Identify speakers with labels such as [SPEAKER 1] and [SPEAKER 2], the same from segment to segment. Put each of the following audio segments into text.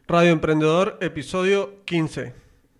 [SPEAKER 1] Radio Emprendedor, episodio 15.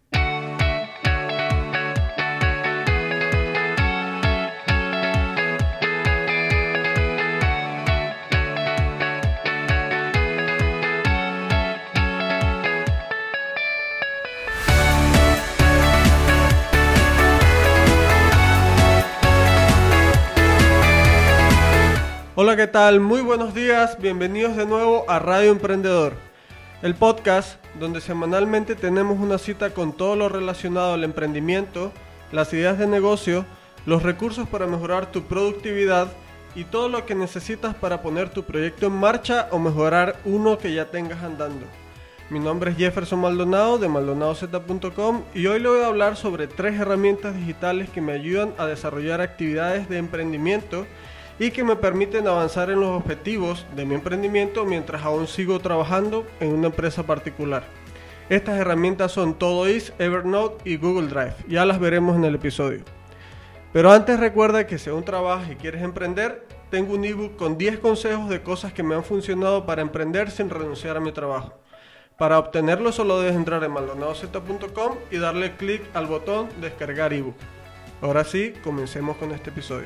[SPEAKER 1] Hola, ¿qué tal? Muy buenos días, bienvenidos de nuevo a Radio Emprendedor, el podcast donde semanalmente tenemos una cita con todo lo relacionado al emprendimiento, las ideas de negocio, los recursos para mejorar tu productividad y todo lo que necesitas para poner tu proyecto en marcha o mejorar uno que ya tengas andando. Mi nombre es Jefferson Maldonado de MaldonadoZ.com y hoy le voy a hablar sobre 3 herramientas digitales que me ayudan a desarrollar actividades de emprendimiento y que me permiten avanzar en los objetivos de mi emprendimiento mientras aún sigo trabajando en una empresa particular. Estas herramientas son Todoist, Evernote y Google Drive. Ya las veremos en el episodio. Pero antes recuerda que si aún trabajas y quieres emprender, tengo un ebook con 10 consejos de cosas que me han funcionado para emprender sin renunciar a mi trabajo. Para obtenerlo solo debes entrar en MaldonadoZ.com y darle clic al botón descargar ebook. Ahora sí, comencemos con este episodio.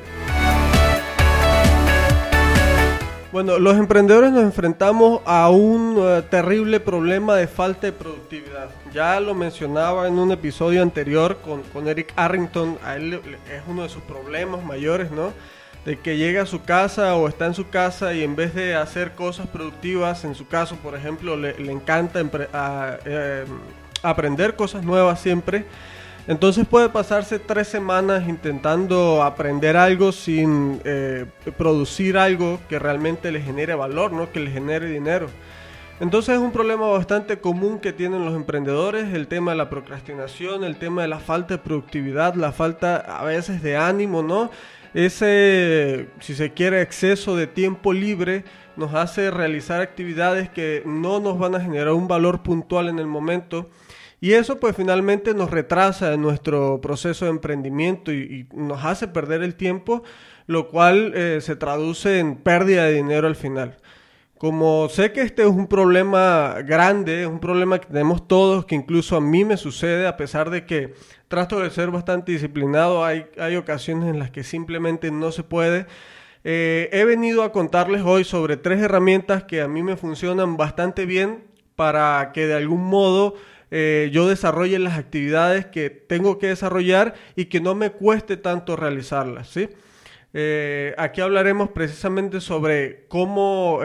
[SPEAKER 1] Bueno, los emprendedores nos enfrentamos a un terrible problema de falta de productividad. Ya lo mencionaba en un episodio anterior con Eric Arrington. A él es uno de sus problemas mayores, ¿no? De que llega a su casa o está en su casa y en vez de hacer cosas productivas, en su caso, por ejemplo, le encanta aprender cosas nuevas siempre. Entonces puede pasarse 3 semanas intentando aprender algo sin producir algo que realmente le genere valor, ¿no? Que le genere dinero. Entonces es un problema bastante común que tienen los emprendedores, el tema de la procrastinación, el tema de la falta de productividad, la falta a veces de ánimo, ¿no? Ese, si se quiere, exceso de tiempo libre nos hace realizar actividades que no nos van a generar un valor puntual en el momento. Y eso pues finalmente nos retrasa en nuestro proceso de emprendimiento y nos hace perder el tiempo, lo cual se traduce en pérdida de dinero al final. Como sé que este es un problema grande, es un problema que tenemos todos, que incluso a mí me sucede, a pesar de que trato de ser bastante disciplinado, hay ocasiones en las que simplemente no se puede. He venido a contarles hoy sobre 3 herramientas que a mí me funcionan bastante bien para que de algún modo yo desarrolle las actividades que tengo que desarrollar y que no me cueste tanto realizarlas, ¿sí? Aquí hablaremos precisamente sobre cómo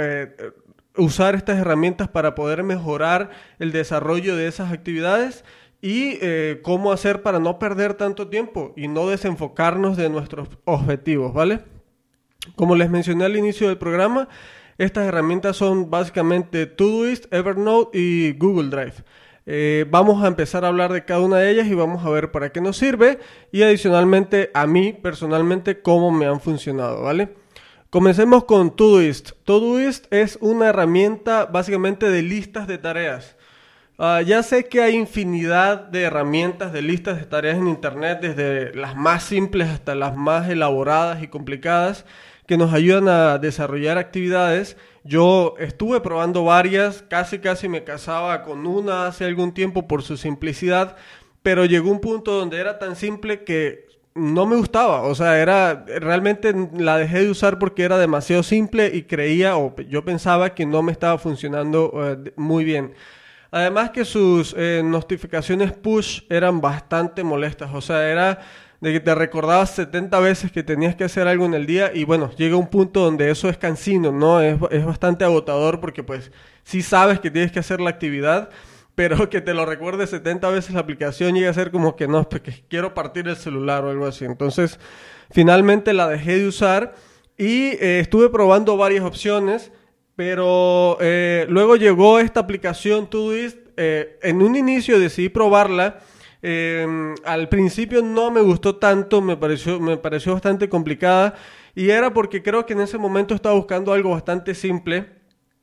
[SPEAKER 1] usar estas herramientas para poder mejorar el desarrollo de esas actividades y cómo hacer para no perder tanto tiempo y no desenfocarnos de nuestros objetivos, ¿vale? Como les mencioné al inicio del programa, estas herramientas son básicamente Todoist, Evernote y Google Drive. Vamos a empezar a hablar de cada una de ellas y vamos a ver para qué nos sirve y adicionalmente a mí personalmente cómo me han funcionado, ¿vale? Comencemos con Todoist. Todoist es una herramienta básicamente de listas de tareas. Ya sé que hay infinidad de herramientas de listas de tareas en internet, desde las más simples hasta las más elaboradas y complicadas, que nos ayudan a desarrollar actividades. Yo estuve probando varias, casi me casaba con una hace algún tiempo por su simplicidad, pero llegó un punto donde era tan simple que no me gustaba, o sea, realmente la dejé de usar porque era demasiado simple y yo pensaba que no me estaba funcionando muy bien. Además que sus notificaciones push eran bastante molestas, o sea, era de que te recordabas 70 veces que tenías que hacer algo en el día y bueno, llega un punto donde eso es cansino, ¿no? Es bastante agotador porque pues sí sabes que tienes que hacer la actividad, pero que te lo recuerde 70 veces la aplicación llega a ser como que no, porque quiero partir el celular o algo así. Entonces, finalmente la dejé de usar y estuve probando varias opciones, pero luego llegó esta aplicación Todoist. En un inicio decidí probarla. Al principio no me gustó tanto, me pareció bastante complicada y era porque creo que en ese momento estaba buscando algo bastante simple,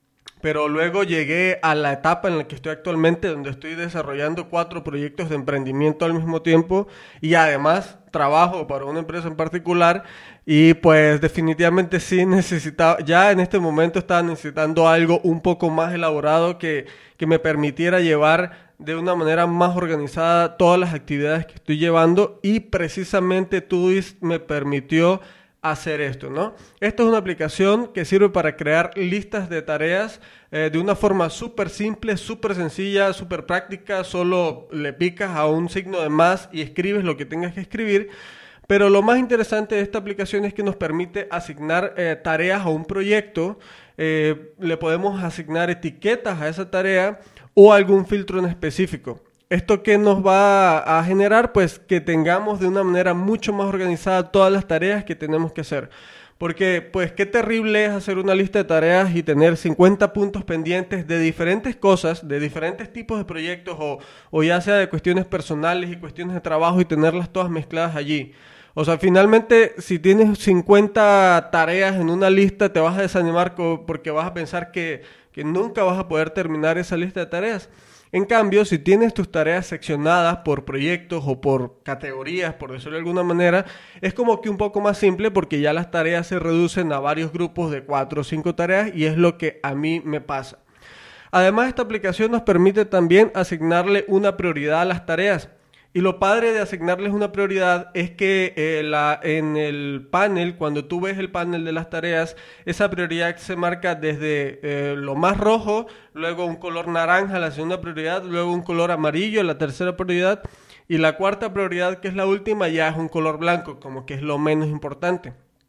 [SPEAKER 1] pero luego llegué a la etapa en la que estoy actualmente, donde estoy desarrollando 4 proyectos de emprendimiento al mismo tiempo y además trabajo para una empresa en particular y pues definitivamente sí necesitaba, ya en este momento estaba necesitando algo un poco más elaborado que me permitiera llevar de una manera más organizada todas las actividades que estoy llevando y precisamente Todoist me permitió hacer esto, ¿no? Esta es una aplicación que sirve para crear listas de tareas de una forma súper simple, súper sencilla, súper práctica. Solo le picas a un signo de más y escribes lo que tengas que escribir. Pero lo más interesante de esta aplicación es que nos permite asignar tareas a un proyecto. Le podemos asignar etiquetas a esa tarea o algún filtro en específico. ¿Esto qué nos va a generar? Pues que tengamos de una manera mucho más organizada todas las tareas que tenemos que hacer. Porque, pues, qué terrible es hacer una lista de tareas y tener 50 puntos pendientes de diferentes cosas, de diferentes tipos de proyectos o ya sea de cuestiones personales y cuestiones de trabajo y tenerlas todas mezcladas allí. O sea, finalmente, si tienes 50 tareas en una lista, te vas a desanimar porque vas a pensar que nunca vas a poder terminar esa lista de tareas. En cambio, si tienes tus tareas seccionadas por proyectos o por categorías, por decirlo de alguna manera, es como que un poco más simple porque ya las tareas se reducen a varios grupos de 4 o 5 tareas y es lo que a mí me pasa. Además, esta aplicación nos permite también asignarle una prioridad a las tareas. Y lo padre de asignarles una prioridad es que en el panel, cuando tú ves el panel de las tareas, esa prioridad se marca desde lo más rojo, luego un color naranja, la segunda prioridad, luego un color amarillo, la tercera prioridad, y la cuarta prioridad, que es la última, ya es un color blanco, como que es lo menos importante.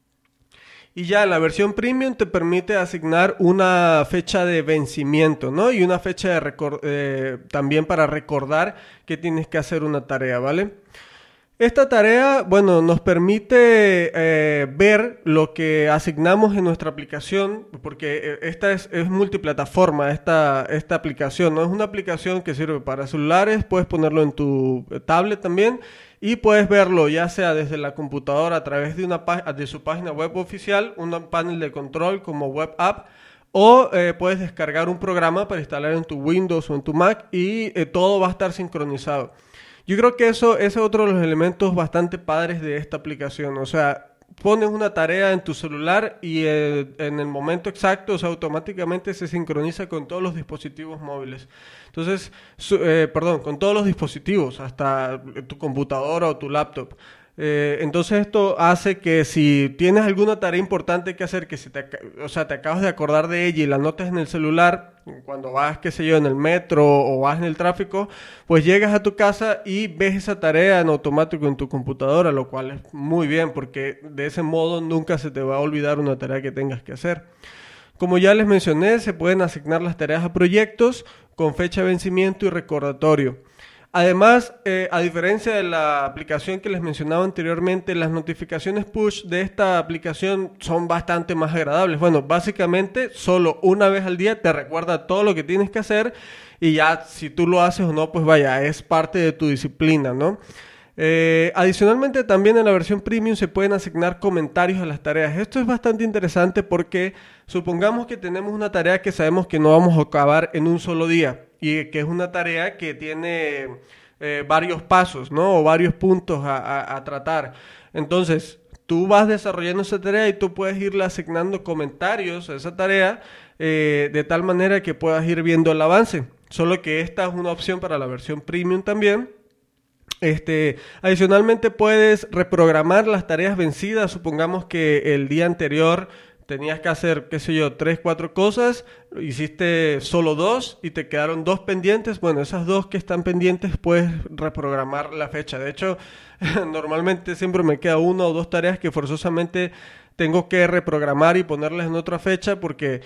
[SPEAKER 1] Y ya la versión premium te permite asignar una fecha de vencimiento, ¿no? Y una fecha también para recordar que tienes que hacer una tarea, ¿vale? Esta tarea, bueno, nos permite ver lo que asignamos en nuestra aplicación, porque esta es multiplataforma, esta aplicación, ¿no? Es una aplicación que sirve para celulares, puedes ponerlo en tu tablet también, y puedes verlo ya sea desde la computadora a través de su página web oficial, un panel de control como web app, o puedes descargar un programa para instalar en tu Windows o en tu Mac y todo va a estar sincronizado. Yo creo que eso es otro de los elementos bastante padres de esta aplicación. O sea, pones una tarea en tu celular y en el momento exacto, o sea, automáticamente se sincroniza con todos los dispositivos móviles. Entonces, con todos los dispositivos, hasta tu computadora o tu laptop. Entonces esto hace que si tienes alguna tarea importante que hacer, que te acabas de acordar de ella y la anotas en el celular, cuando vas, qué sé yo, en el metro o vas en el tráfico, pues llegas a tu casa y ves esa tarea en automático en tu computadora, lo cual es muy bien porque de ese modo nunca se te va a olvidar una tarea que tengas que hacer. Como ya les mencioné, se pueden asignar las tareas a proyectos con fecha de vencimiento y recordatorio. Además, a diferencia de la aplicación que les mencionaba anteriormente, las notificaciones push de esta aplicación son bastante más agradables. Bueno, básicamente solo una vez al día te recuerda todo lo que tienes que hacer y ya si tú lo haces o no, pues vaya, es parte de tu disciplina, ¿no? Adicionalmente también en la versión premium se pueden asignar comentarios a las tareas. Esto es bastante interesante porque supongamos que tenemos una tarea que sabemos que no vamos a acabar en un solo día y que es una tarea que tiene varios pasos, ¿no? O varios puntos a tratar. Entonces, tú vas desarrollando esa tarea y tú puedes irle asignando comentarios a esa tarea de tal manera que puedas ir viendo el avance. Solo que esta es una opción para la versión premium también. Adicionalmente puedes reprogramar las tareas vencidas. Supongamos que el día anterior tenías que hacer, qué sé yo, 3, 4 cosas, hiciste solo 2 y te quedaron 2 pendientes. Bueno, esas 2 que están pendientes puedes reprogramar la fecha. De hecho, normalmente siempre me queda 1 o 2 tareas que forzosamente tengo que reprogramar y ponerlas en otra fecha porque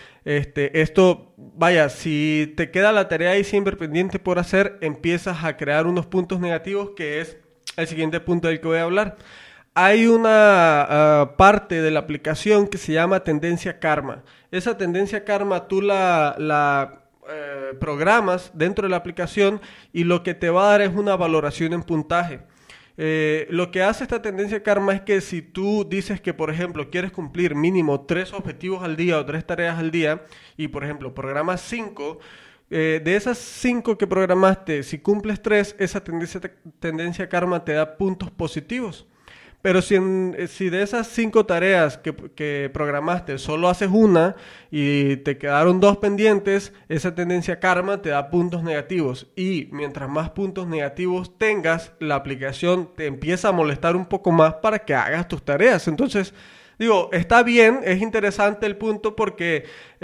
[SPEAKER 1] si te queda la tarea ahí siempre pendiente por hacer, empiezas a crear unos puntos negativos, que es el siguiente punto del que voy a hablar. Hay una parte de la aplicación que se llama tendencia karma. Esa tendencia karma tú la programas dentro de la aplicación y lo que te va a dar es una valoración en puntaje. Lo que hace esta tendencia karma es que si tú dices que, por ejemplo, quieres cumplir mínimo 3 objetivos al día o 3 tareas al día y, por ejemplo, programas 5, de esas 5 que programaste, si cumples 3, esa tendencia karma te da puntos positivos. Pero si de esas 5 tareas que programaste solo haces una y te quedaron 2 pendientes, esa tendencia karma te da puntos negativos. Y mientras más puntos negativos tengas, la aplicación te empieza a molestar un poco más para que hagas tus tareas. Entonces, digo, está bien, es interesante el punto porque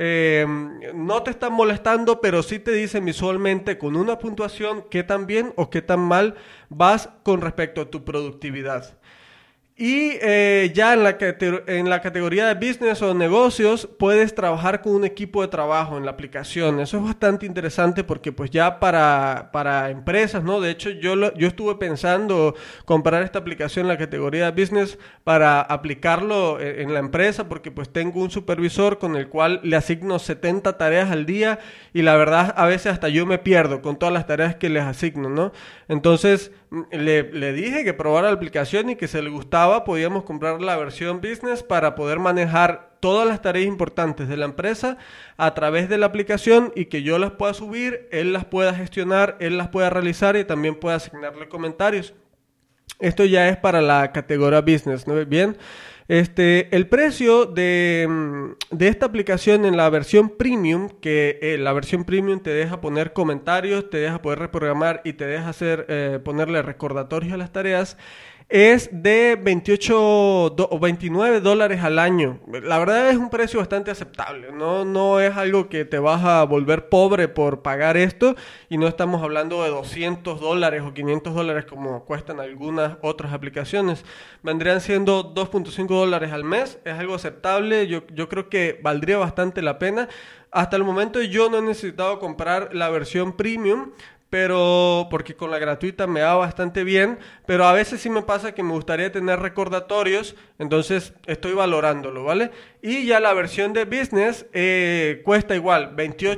[SPEAKER 1] no te están molestando, pero sí te dicen visualmente con una puntuación qué tan bien o qué tan mal vas con respecto a tu productividad. Y ya en la categoría de business o negocios puedes trabajar con un equipo de trabajo en la aplicación. Eso es bastante interesante porque pues ya para empresas, ¿no? De hecho yo estuve pensando comprar esta aplicación en la categoría de business para aplicarlo en la empresa porque pues tengo un supervisor con el cual le asigno 70 tareas al día y la verdad a veces hasta yo me pierdo con todas las tareas que les asigno, ¿no? Entonces le dije que probara la aplicación y que si le gustaba podíamos comprar la versión business para poder manejar todas las tareas importantes de la empresa a través de la aplicación y que yo las pueda subir, él las pueda gestionar, él las pueda realizar y también pueda asignarle comentarios. Esto ya es para la categoría business, ¿no? Bien. El precio de esta aplicación en la versión premium, que la versión premium te deja poner comentarios, te deja poder reprogramar y te deja ponerle recordatorios a las tareas, es de 28 o 29 dólares al año. La verdad es un precio bastante aceptable, no es algo que te vas a volver pobre por pagar esto y no estamos hablando de 200 dólares o 500 dólares como cuestan algunas otras aplicaciones. Vendrían siendo 2.5 dólares al mes, es algo aceptable, yo creo que valdría bastante la pena. Hasta el momento yo no he necesitado comprar la versión premium, pero porque con la gratuita me va bastante bien, pero a veces sí me pasa que me gustaría tener recordatorios, entonces estoy valorándolo, ¿vale? Y ya la versión de business cuesta igual,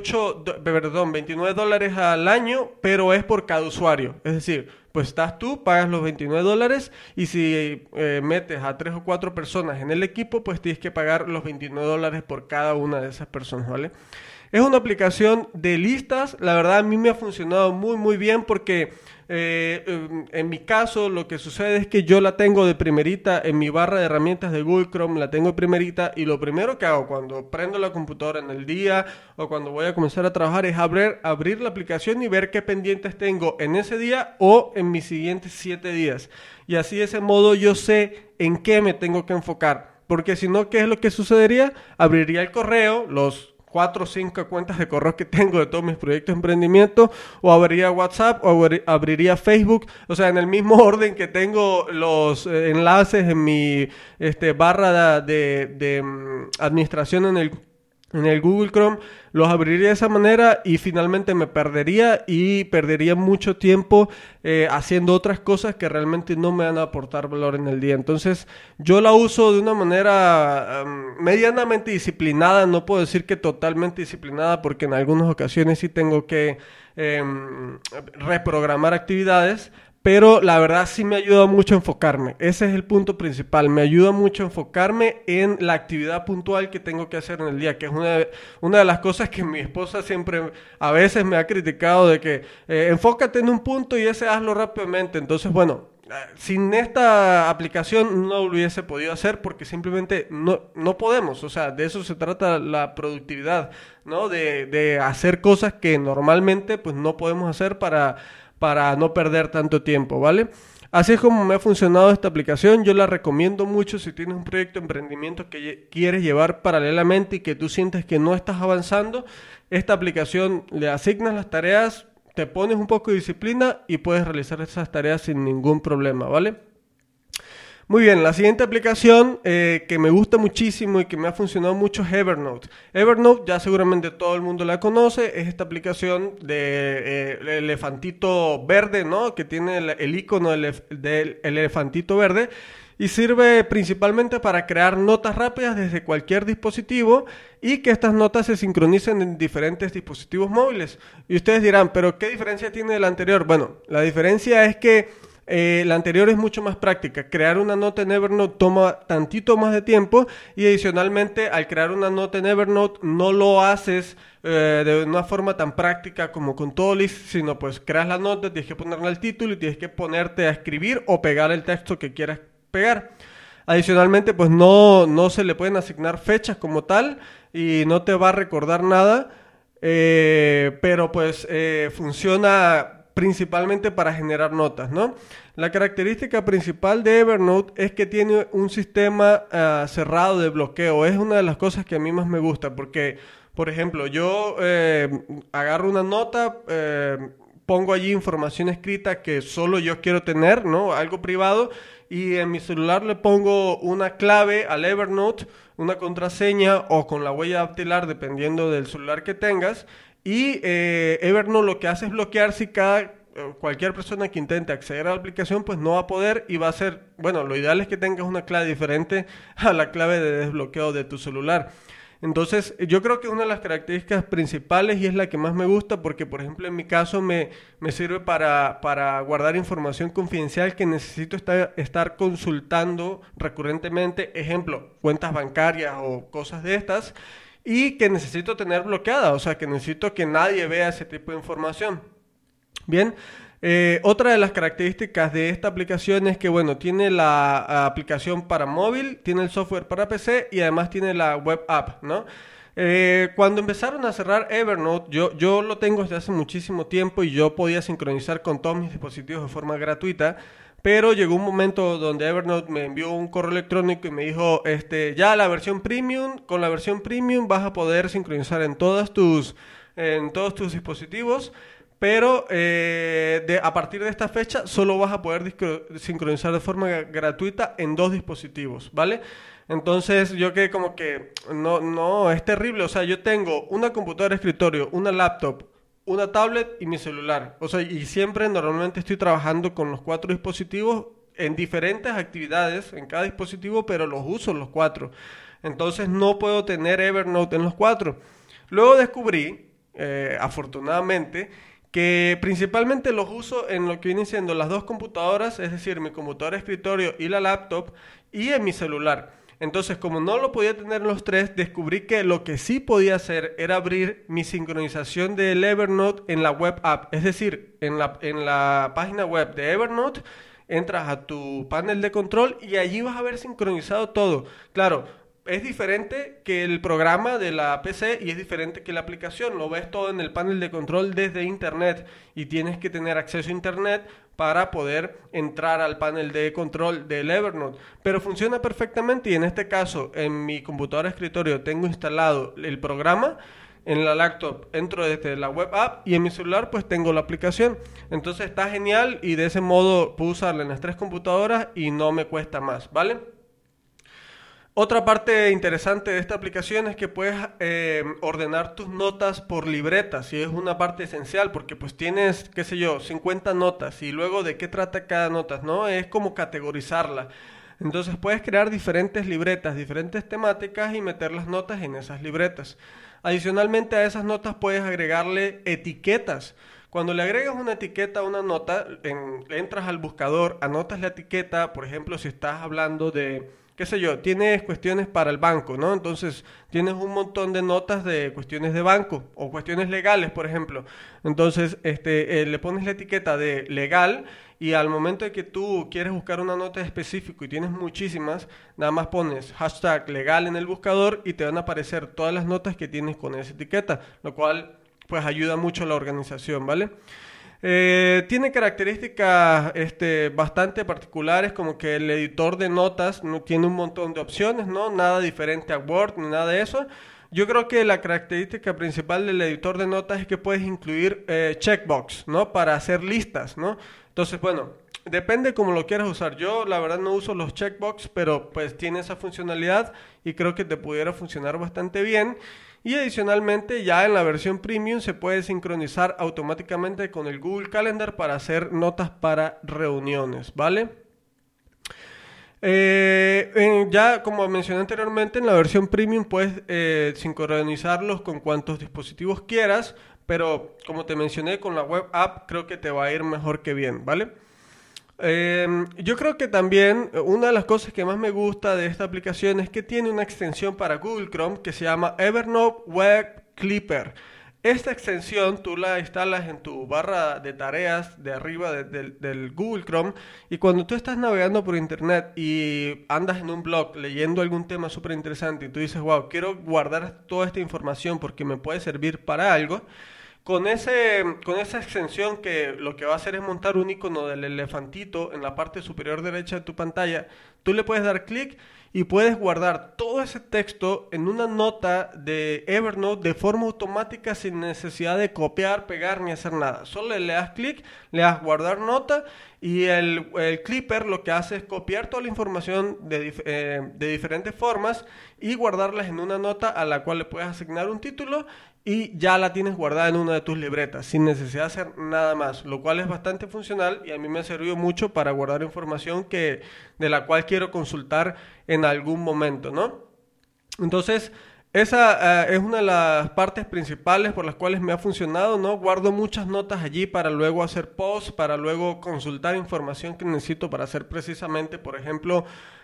[SPEAKER 1] 29 dólares al año, pero es por cada usuario, es decir, pues estás tú, pagas los 29 dólares y si metes a 3 o 4 personas en el equipo, pues tienes que pagar los 29 dólares por cada una de esas personas, ¿vale? Es una aplicación de listas, la verdad a mí me ha funcionado muy bien porque en mi caso lo que sucede es que yo la tengo de primerita en mi barra de herramientas de Google Chrome, la tengo de primerita y lo primero que hago cuando prendo la computadora en el día o cuando voy a comenzar a trabajar es abrir la aplicación y ver qué pendientes tengo en ese día o en mis siguientes 7 días. Y así de ese modo yo sé en qué me tengo que enfocar, porque si no, ¿qué es lo que sucedería? Abriría el correo, los 4 o 5 cuentas de correo que tengo de todos mis proyectos de emprendimiento, o abriría WhatsApp o abriría Facebook, o sea, en el mismo orden que tengo los enlaces en mi barra de administración en el Google Chrome, los abriría de esa manera y finalmente me perdería mucho tiempo haciendo otras cosas que realmente no me van a aportar valor en el día. Entonces yo la uso de una manera medianamente disciplinada, no puedo decir que totalmente disciplinada porque en algunas ocasiones sí tengo que reprogramar actividades, pero la verdad sí me ayuda mucho a enfocarme. Ese es el punto principal. Me ayuda mucho a enfocarme en la actividad puntual que tengo que hacer en el día, que es una de las cosas que mi esposa siempre a veces me ha criticado de que enfócate en un punto y ese hazlo rápidamente. Entonces, bueno, sin esta aplicación no lo hubiese podido hacer porque simplemente no podemos. O sea, de eso se trata la productividad, ¿no? De hacer cosas que normalmente pues no podemos hacer para no perder tanto tiempo, ¿vale? Así es como me ha funcionado esta aplicación. Yo la recomiendo mucho si tienes un proyecto de emprendimiento que quieres llevar paralelamente y que tú sientes que no estás avanzando. Esta aplicación le asignas las tareas, te pones un poco de disciplina y puedes realizar esas tareas sin ningún problema, ¿vale? Muy bien, la siguiente aplicación que me gusta muchísimo y que me ha funcionado mucho es Evernote. Evernote ya seguramente todo el mundo la conoce, es esta aplicación de el elefantito verde, ¿no? Que tiene el icono del elefantito verde y sirve principalmente para crear notas rápidas desde cualquier dispositivo y que estas notas se sincronicen en diferentes dispositivos móviles. Y ustedes dirán, ¿pero qué diferencia tiene del anterior? Bueno, la diferencia es que La anterior es mucho más práctica. Crear una nota en Evernote toma tantito más de tiempo y adicionalmente al crear una nota en Evernote no lo haces de una forma tan práctica como con Todoist, sino pues creas la nota, tienes que ponerle el título y tienes que ponerte a escribir o pegar el texto que quieras pegar. Adicionalmente pues no se le pueden asignar fechas como tal y no te va a recordar nada, pero pues funciona principalmente para generar notas, ¿no? La característica principal de Evernote es que tiene un sistema cerrado de bloqueo. Es una de las cosas que a mí más me gusta porque, por ejemplo, yo agarro una nota, pongo allí información escrita que solo yo quiero tener, ¿no? Algo privado, y en mi celular le pongo una clave al Evernote, una contraseña o con la huella dactilar, dependiendo del celular que tengas. Y Evernote lo que hace es bloquear si cualquier persona que intente acceder a la aplicación pues no va a poder y va a ser, bueno, lo ideal es que tengas una clave diferente a la clave de desbloqueo de tu celular. Entonces yo creo que es una de las características principales y es la que más me gusta porque, por ejemplo, en mi caso me sirve para guardar información confidencial que necesito estar consultando recurrentemente, ejemplo, cuentas bancarias o cosas de estas, y que necesito tener bloqueada, o sea, que necesito que nadie vea ese tipo de información. Bien, otra de las características de esta aplicación es que, bueno, tiene la aplicación para móvil, tiene el software para PC y además tiene la web app, ¿no? Cuando empezaron a cerrar Evernote, yo lo tengo desde hace muchísimo tiempo y yo podía sincronizar con todos mis dispositivos de forma gratuita, pero llegó un momento donde Evernote me envió un correo electrónico y me dijo, ya la versión premium, con la versión premium vas a poder sincronizar en todos tus dispositivos, pero a partir de esta fecha solo vas a poder sincronizar de forma gratuita en 2 dispositivos, ¿vale? Entonces yo quedé como que no, es terrible. O sea, yo tengo una computadora de escritorio, una laptop, una tablet y mi celular. O sea, y siempre normalmente estoy trabajando con los 4 dispositivos en diferentes actividades en cada dispositivo, pero los uso los 4. Entonces no puedo tener Evernote en los 4. Luego descubrí, afortunadamente, que principalmente los uso en lo que vienen siendo las 2 computadoras, es decir, mi computadora de escritorio y la laptop, y en mi celular. Entonces, como no lo podía tener en los 3, descubrí que lo que sí podía hacer era abrir mi sincronización del Evernote en la web app. Es decir, en la página web de Evernote, entras a tu panel de control y allí vas a ver sincronizado todo. Claro, es diferente que el programa de la PC y es diferente que la aplicación. Lo ves todo en el panel de control desde internet y tienes que tener acceso a internet para poder entrar al panel de control del Evernote. Pero funciona perfectamente y en este caso en mi computadora de escritorio tengo instalado el programa. En la laptop entro desde la web app y en mi celular pues tengo la aplicación. Entonces está genial y de ese modo puedo usarla en las 3 computadoras y no me cuesta más, ¿vale? Otra parte interesante de esta aplicación es que puedes ordenar tus notas por libretas y es una parte esencial porque pues tienes, qué sé yo, 50 notas y luego de qué trata cada nota, ¿no? Es como categorizarla. Entonces puedes crear diferentes libretas, diferentes temáticas y meter las notas en esas libretas. Adicionalmente a esas notas puedes agregarle etiquetas. Cuando le agregas una etiqueta a una nota, entras al buscador, anotas la etiqueta, por ejemplo, si estás hablando de, qué sé yo, tienes cuestiones para el banco, ¿no? Entonces tienes un montón de notas de cuestiones de banco o cuestiones legales, por ejemplo. Entonces le pones la etiqueta de legal y al momento de que tú quieres buscar una nota específica y tienes muchísimas, nada más pones hashtag legal en el buscador y te van a aparecer todas las notas que tienes con esa etiqueta, lo cual pues ayuda mucho a la organización, ¿vale? Tiene características bastante particulares, como que el editor de notas no tiene un montón de opciones, ¿no? Nada diferente a Word ni nada de eso. Yo creo que la característica principal del editor de notas es que puedes incluir checkbox, ¿no? Para hacer listas, ¿no? Entonces, bueno, depende cómo lo quieras usar. Yo, la verdad, no uso los checkbox, pero pues tiene esa funcionalidad y creo que te pudiera funcionar bastante bien. Y adicionalmente ya en la versión premium se puede sincronizar automáticamente con el Google Calendar para hacer notas para reuniones, ¿vale? Ya como mencioné anteriormente, en la versión premium puedes sincronizarlos con cuantos dispositivos quieras, pero como te mencioné con la web app creo que te va a ir mejor que bien, ¿vale? Yo creo que también una de las cosas que más me gusta de esta aplicación es que tiene una extensión para Google Chrome que se llama Evernote Web Clipper. Esta extensión tú la instalas en tu barra de tareas de arriba del Google Chrome, y cuando tú estás navegando por internet y andas en un blog leyendo algún tema súper interesante y tú dices, wow, quiero guardar toda esta información porque me puede servir para algo. Con esa extensión, que lo que va a hacer es montar un icono del elefantito en la parte superior derecha de tu pantalla, tú le puedes dar clic y puedes guardar todo ese texto en una nota de Evernote de forma automática sin necesidad de copiar, pegar ni hacer nada. Solo le das clic, le das guardar nota, y el Clipper lo que hace es copiar toda la información de diferentes formas y guardarlas en una nota a la cual le puedes asignar un título, y ya la tienes guardada en una de tus libretas sin necesidad de hacer nada más, lo cual es bastante funcional y a mí me ha servido mucho para guardar información de la cual quiero consultar en algún momento, ¿no? Entonces, esa es una de las partes principales por las cuales me ha funcionado, ¿no? Guardo muchas notas allí para luego hacer posts, para luego consultar información que necesito para hacer precisamente, por ejemplo,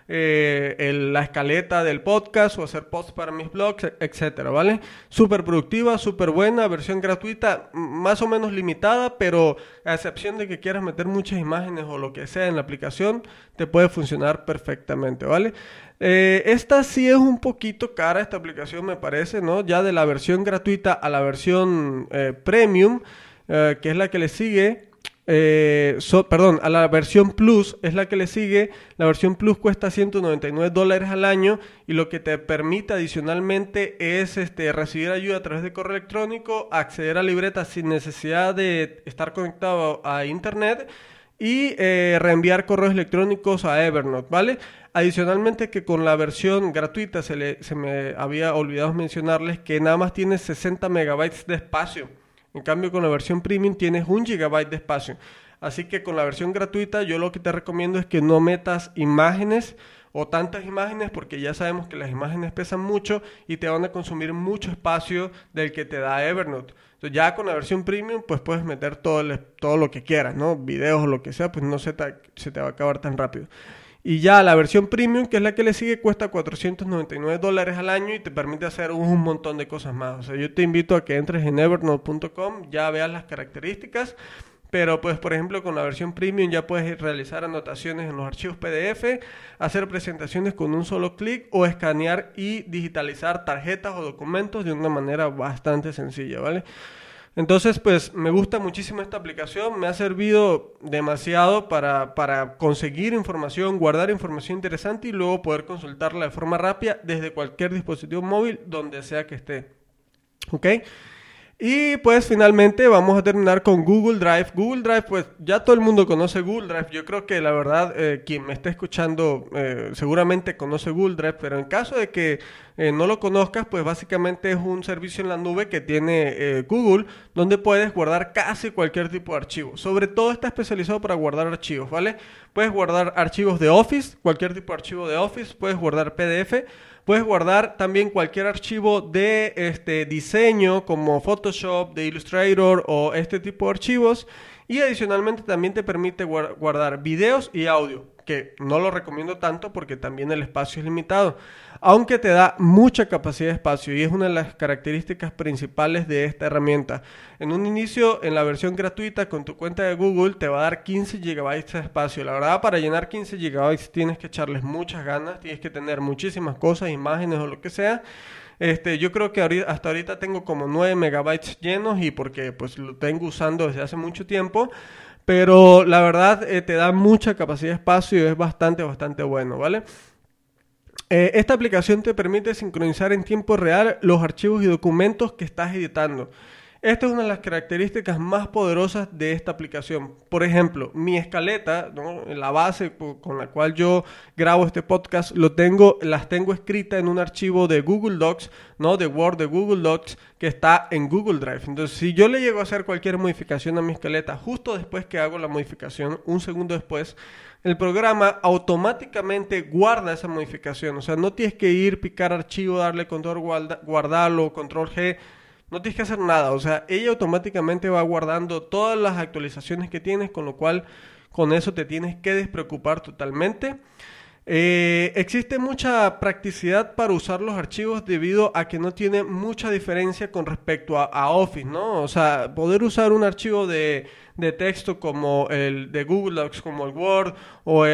[SPEAKER 1] la escaleta del podcast, o hacer posts para mis blogs, etcétera, ¿vale? Súper productiva, súper buena, versión gratuita, más o menos limitada, pero a excepción de que quieras meter muchas imágenes o lo que sea en la aplicación, te puede funcionar perfectamente, ¿vale? Esta sí es un poquito cara, esta aplicación me parece, ¿no? Ya de la versión gratuita a la versión premium, que es la que le sigue, a la versión Plus es la que le sigue. La versión Plus cuesta $199 al año, y lo que te permite adicionalmente es recibir ayuda a través de correo electrónico, acceder a libretas sin necesidad de estar conectado a internet, y reenviar correos electrónicos a Evernote, ¿vale? Adicionalmente, que con la versión gratuita se me había olvidado mencionarles que nada más tiene 60 megabytes de espacio. En cambio, con la versión premium tienes 1 gigabyte de espacio. Así que con la versión gratuita yo lo que te recomiendo es que no metas imágenes o tantas imágenes, porque ya sabemos que las imágenes pesan mucho y te van a consumir mucho espacio del que te da Evernote. Entonces, ya con la versión premium pues puedes meter todo lo que quieras, ¿no? Videos o lo que sea, pues no se te va a acabar tan rápido. Y ya la versión premium, que es la que le sigue, cuesta $499 al año y te permite hacer un montón de cosas más. O sea, yo te invito a que entres en evernote.com, ya veas las características, pero pues por ejemplo con la versión premium ya puedes realizar anotaciones en los archivos PDF, hacer presentaciones con un solo clic, o escanear y digitalizar tarjetas o documentos de una manera bastante sencilla, ¿vale? Entonces, pues me gusta muchísimo esta aplicación, me ha servido demasiado para conseguir información, guardar información interesante y luego poder consultarla de forma rápida desde cualquier dispositivo móvil, donde sea que esté. ¿Ok? Y pues finalmente vamos a terminar con Google Drive. Google Drive, pues ya todo el mundo conoce Google Drive. Yo creo que la verdad quien me esté escuchando seguramente conoce Google Drive, pero en caso de que no lo conozcas, pues básicamente es un servicio en la nube que tiene Google, donde puedes guardar casi cualquier tipo de archivo. Sobre todo está especializado para guardar archivos, ¿vale? Puedes guardar archivos de Office, cualquier tipo de archivo de Office, puedes guardar PDF. Puedes guardar también cualquier archivo de diseño como Photoshop, de Illustrator o este tipo de archivos. Y adicionalmente también te permite guardar videos y audio, que no lo recomiendo tanto porque también el espacio es limitado, aunque te da mucha capacidad de espacio y es una de las características principales de esta herramienta. En un inicio, en la versión gratuita con tu cuenta de Google te va a dar 15 GB de espacio. La verdad, para llenar 15 GB tienes que echarles muchas ganas, tienes que tener muchísimas cosas, imágenes o lo que sea. Yo creo que hasta ahorita tengo como 9 megabytes llenos, y porque pues lo tengo usando desde hace mucho tiempo, pero la verdad te da mucha capacidad de espacio y es bastante bueno, ¿vale? Esta aplicación te permite sincronizar en tiempo real los archivos y documentos que estás editando. Esta es una de las características más poderosas de esta aplicación. Por ejemplo, mi escaleta, ¿no? La base con la cual yo grabo este podcast, las tengo escritas en un archivo de Google Docs, ¿no? De Word, de Google Docs, que está en Google Drive. Entonces, si yo le llego a hacer cualquier modificación a mi escaleta, justo después que hago la modificación, un segundo después, el programa automáticamente guarda esa modificación. O sea, no tienes que ir, picar archivo, darle control guardarlo, control G. No tienes que hacer nada, o sea, ella automáticamente va guardando todas las actualizaciones que tienes, con lo cual con eso te tienes que despreocupar totalmente. Existe mucha practicidad para usar los archivos debido a que no tiene mucha diferencia con respecto a Office, ¿no? O sea, poder usar un archivo de texto como el de Google Docs, como el Word o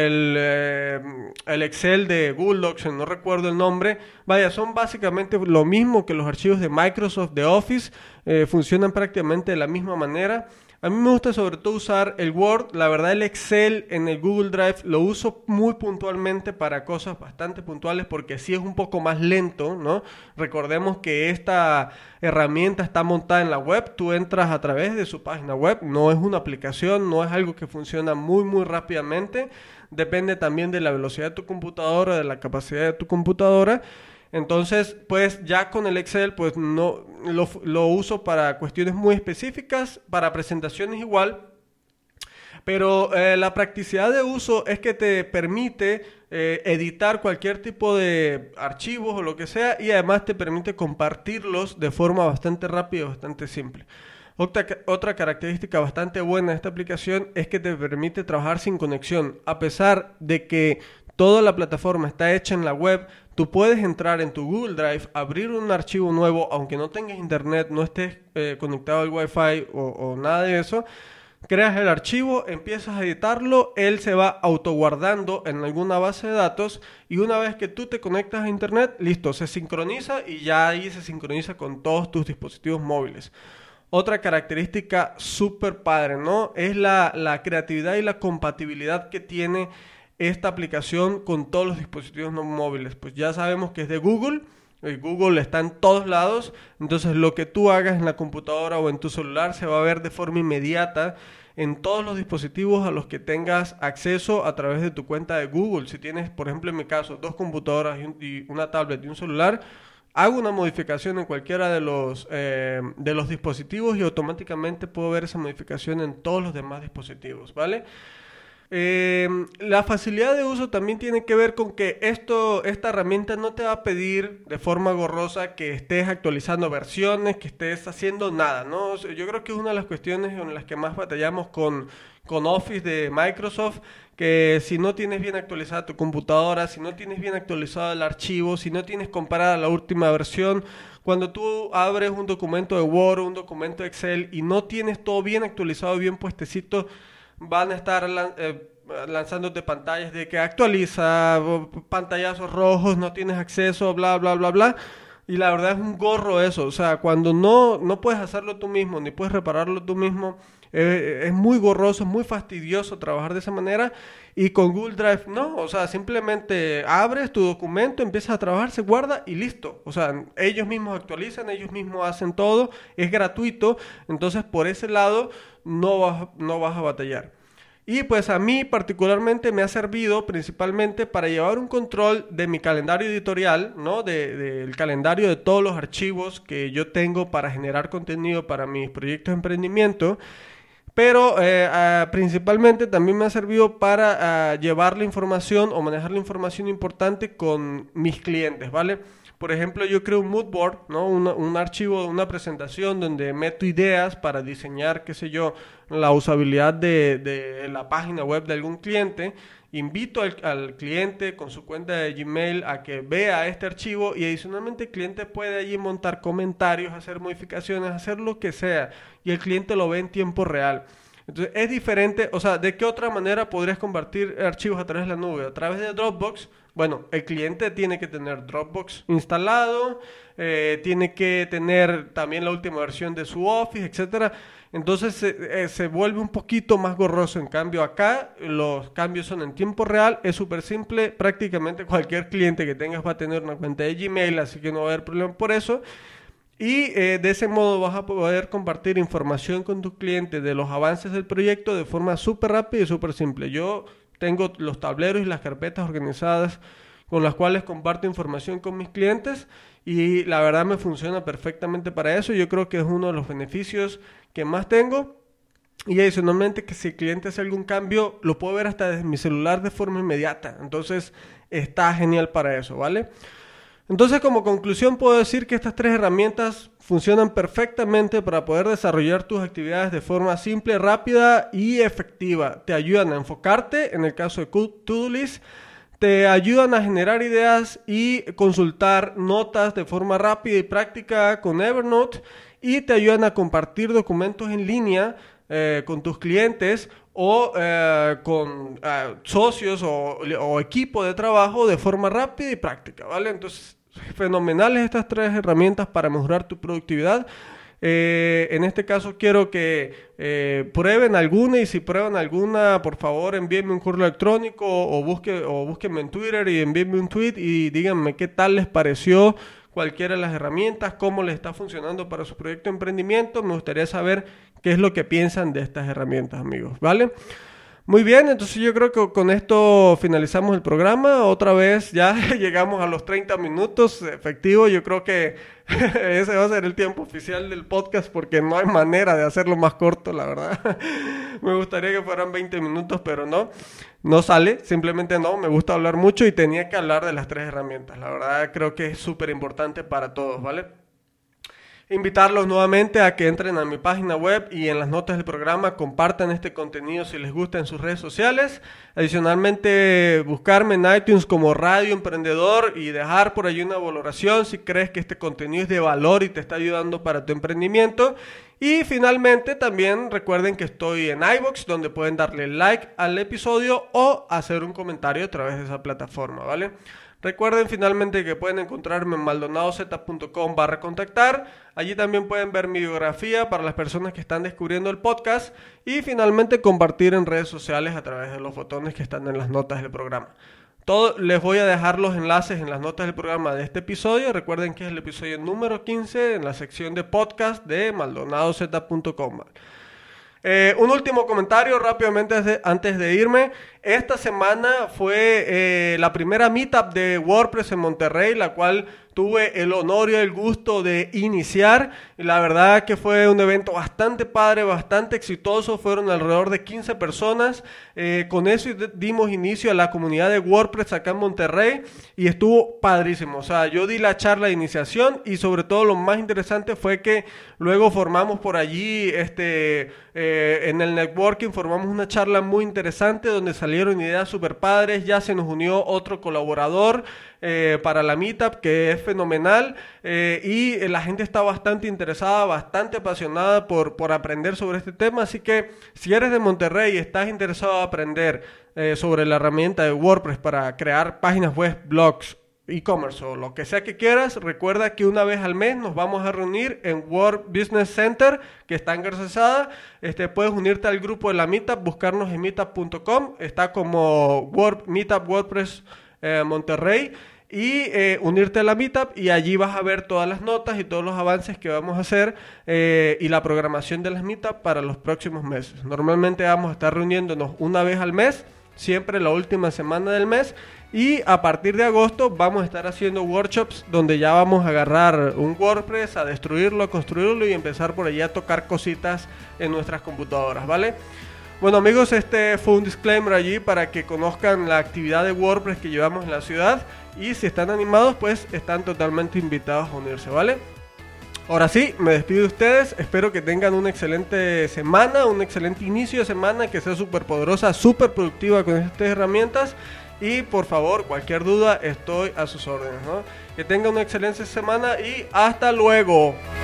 [SPEAKER 1] el Excel de Google Docs, no recuerdo el nombre, vaya, son básicamente lo mismo que los archivos de Microsoft de Office, funcionan prácticamente de la misma manera. A mí me gusta sobre todo usar el Word, la verdad el Excel en el Google Drive lo uso muy puntualmente para cosas bastante puntuales porque sí es un poco más lento, ¿no? Recordemos que esta herramienta está montada en la web, tú entras a través de su página web, no es una aplicación, no es algo que funciona muy rápidamente, depende también de la velocidad de tu computadora, de la capacidad de tu computadora. Entonces, pues ya con el Excel, pues no lo uso para cuestiones muy específicas, para presentaciones igual, pero la practicidad de uso es que te permite editar cualquier tipo de archivos o lo que sea y además te permite compartirlos de forma bastante rápida y bastante simple. Otra característica bastante buena de esta aplicación es que te permite trabajar sin conexión. A pesar de que toda la plataforma está hecha en la web, tú puedes entrar en tu Google Drive, abrir un archivo nuevo, aunque no tengas internet, no estés conectado al Wi-Fi o nada de eso. Creas el archivo, empiezas a editarlo, él se va autoguardando en alguna base de datos y una vez que tú te conectas a internet, listo, se sincroniza y ya ahí se sincroniza con todos tus dispositivos móviles. Otra característica súper padre, ¿no? Es la creatividad y la compatibilidad que tiene esta aplicación con todos los dispositivos no móviles. Pues ya sabemos que es de Google. Google está en todos lados, entonces lo que tú hagas en la computadora o en tu celular se va a ver de forma inmediata en todos los dispositivos a los que tengas acceso a través de tu cuenta de Google. Si tienes, por ejemplo, en mi caso, 2 computadoras y una tablet y un celular, hago una modificación en cualquiera de los dispositivos y automáticamente puedo ver esa modificación en todos los demás dispositivos, ¿vale? La facilidad de uso también tiene que ver con que esta herramienta no te va a pedir de forma gorrosa que estés actualizando versiones, que estés haciendo nada, ¿no? Yo creo que es una de las cuestiones en las que más batallamos con Office de Microsoft, que si no tienes bien actualizada tu computadora, si no tienes bien actualizado el archivo, si no tienes comparada la última versión, cuando tú abres un documento de Word o un documento de Excel y no tienes todo bien actualizado, bien puestecito, van a estar lanzándote pantallas de que actualiza, pantallazos rojos, no tienes acceso, bla, bla, bla, bla. Y la verdad es un gorro eso. O sea, cuando no puedes hacerlo tú mismo, ni puedes repararlo tú mismo, es muy gorroso, es muy fastidioso trabajar de esa manera. Y con Google Drive no, o sea, simplemente abres tu documento, empiezas a trabajar, se guarda y listo. O sea, ellos mismos actualizan, ellos mismos hacen todo, es gratuito. Entonces, por ese lado, no vas a batallar. Y pues a mí particularmente me ha servido principalmente para llevar un control de mi calendario editorial, ¿no? Del calendario de todos los archivos que yo tengo para generar contenido para mis proyectos de emprendimiento. Pero principalmente también me ha servido para llevar la información o manejar la información importante con mis clientes, ¿vale? Por ejemplo, yo creo un mood board, ¿no? Un archivo, una presentación donde meto ideas para diseñar, qué sé yo, la usabilidad de la página web de algún cliente. Invito al cliente con su cuenta de Gmail a que vea este archivo y adicionalmente el cliente puede allí montar comentarios, hacer modificaciones, hacer lo que sea y el cliente lo ve en tiempo real. Entonces es diferente, o sea, ¿de qué otra manera podrías compartir archivos a través de la nube? A través de Dropbox. Bueno, el cliente tiene que tener Dropbox instalado, tiene que tener también la última versión de su Office, etcétera. Entonces se vuelve un poquito más gorroso. En cambio acá los cambios son en tiempo real, es súper simple, prácticamente cualquier cliente que tengas va a tener una cuenta de Gmail, así que no va a haber problema por eso. Y de ese modo vas a poder compartir información con tus clientes de los avances del proyecto de forma súper rápida y súper simple. Yo tengo los tableros y las carpetas organizadas con las cuales comparto información con mis clientes y la verdad me funciona perfectamente para eso. Yo creo que es uno de los beneficios que más tengo. Y adicionalmente que si el cliente hace algún cambio, lo puedo ver hasta desde mi celular de forma inmediata. Entonces está genial para eso, ¿vale? Entonces, como conclusión, puedo decir que estas 3 herramientas funcionan perfectamente para poder desarrollar tus actividades de forma simple, rápida y efectiva. Te ayudan a enfocarte, en el caso de To-Do List, te ayudan a generar ideas y consultar notas de forma rápida y práctica con Evernote, y te ayudan a compartir documentos en línea con tus clientes o con socios o equipo de trabajo de forma rápida y práctica, ¿vale? Entonces, fenomenales estas 3 herramientas para mejorar tu productividad. En este caso quiero que prueben alguna, y si prueban alguna, por favor envíenme un correo electrónico o búsquenme en Twitter y envíenme un tweet y díganme qué tal les pareció cualquiera de las herramientas, cómo les está funcionando para su proyecto de emprendimiento. Me gustaría saber qué es lo que piensan de estas herramientas, amigos, ¿vale? Muy bien, entonces yo creo que con esto finalizamos el programa. Otra vez ya llegamos a los 30 minutos efectivo. Yo creo que ese va a ser el tiempo oficial del podcast, porque no hay manera de hacerlo más corto, la verdad. Me gustaría que fueran 20 minutos, pero no sale, simplemente no. Me gusta hablar mucho y tenía que hablar de las 3 herramientas. La verdad creo que es súper importante para todos, ¿vale? Invitarlos nuevamente a que entren a mi página web y en las notas del programa compartan este contenido si les gusta en sus redes sociales. Adicionalmente, buscarme en iTunes como Radio Emprendedor y dejar por allí una valoración si crees que este contenido es de valor y te está ayudando para tu emprendimiento. Y finalmente, también recuerden que estoy en iVoox, donde pueden darle like al episodio o hacer un comentario a través de esa plataforma, ¿vale? Recuerden finalmente que pueden encontrarme en maldonadoz.com/contactar. Allí también pueden ver mi biografía para las personas que están descubriendo el podcast. Y finalmente compartir en redes sociales a través de los botones que están en las notas del programa. Les voy a dejar los enlaces en las notas del programa de este episodio. Recuerden que es el episodio número 15 en la sección de podcast de maldonadoz.com. Un último comentario rápidamente antes de irme. Esta semana fue la primera meetup de WordPress en Monterrey, la cual tuve el honor y el gusto de iniciar. Y la verdad que fue un evento bastante padre, bastante exitoso. Fueron alrededor de 15 personas. Con eso dimos inicio a la comunidad de WordPress acá en Monterrey y estuvo padrísimo. O sea, yo di la charla de iniciación y sobre todo lo más interesante fue que luego formamos por allí, en el networking, formamos una charla muy interesante donde salieron ideas súper padres. Ya se nos unió otro colaborador para la meetup, que es fenomenal, y la gente está bastante interesada, bastante apasionada por aprender sobre este tema. Así que si eres de Monterrey y estás interesado en aprender sobre la herramienta de WordPress para crear páginas web, blogs, e-commerce o lo que sea que quieras, recuerda que una vez al mes nos vamos a reunir en World Business Center, que está en Garzazada. Puedes unirte al grupo de la Meetup, buscarnos en meetup.com, está como Meetup WordPress Monterrey, y unirte a la Meetup, y allí vas a ver todas las notas y todos los avances que vamos a hacer y la programación de las Meetup para los próximos meses. Normalmente vamos a estar reuniéndonos una vez al mes, siempre la última semana del mes, y a partir de agosto vamos a estar haciendo workshops donde ya vamos a agarrar un WordPress, a destruirlo, a construirlo y empezar por allí a tocar cositas en nuestras computadoras, ¿vale? Bueno, amigos, este fue un disclaimer allí para que conozcan la actividad de WordPress que llevamos en la ciudad, y si están animados, pues están totalmente invitados a unirse, ¿vale? Ahora sí, me despido de ustedes. Espero que tengan una excelente semana, un excelente inicio de semana, que sea súper poderosa, súper productiva con estas herramientas. Y por favor, cualquier duda, estoy a sus órdenes, ¿no? Que tengan una excelente semana y hasta luego.